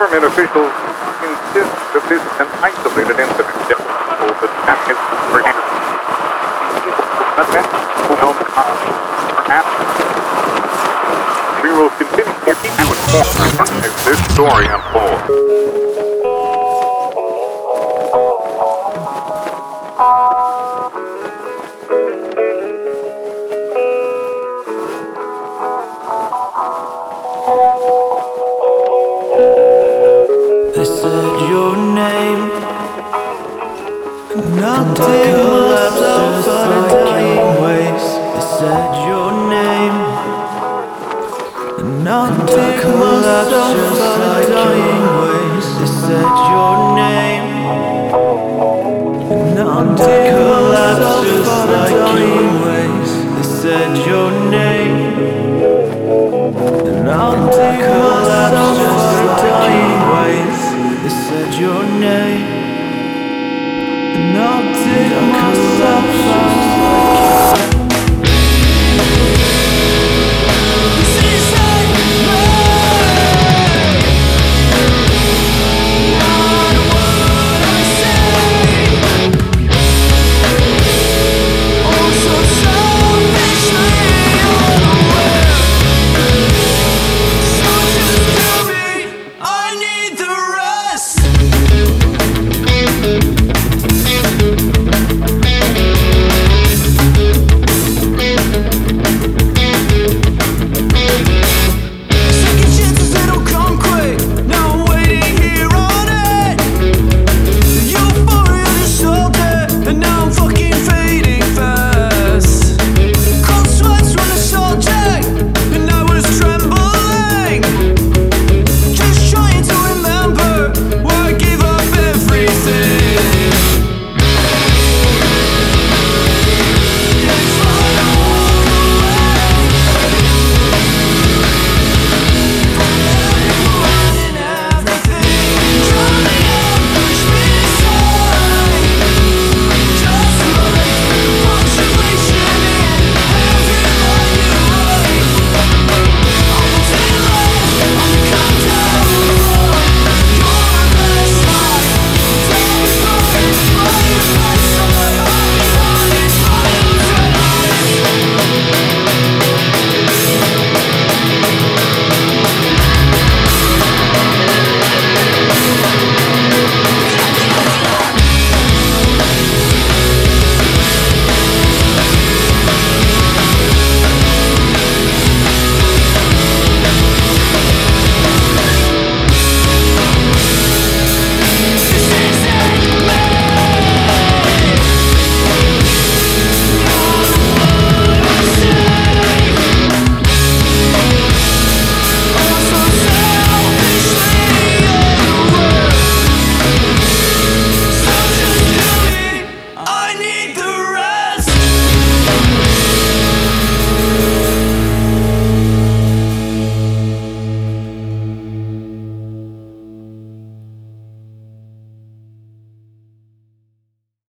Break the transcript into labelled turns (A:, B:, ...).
A: Government officials insist that this is an isolated incident. We will continue to keep you informed as this story unfolds.
B: They said your name, nothing left outside dying ways. They said your name, nothing left outside dying ways. They said your name, nothing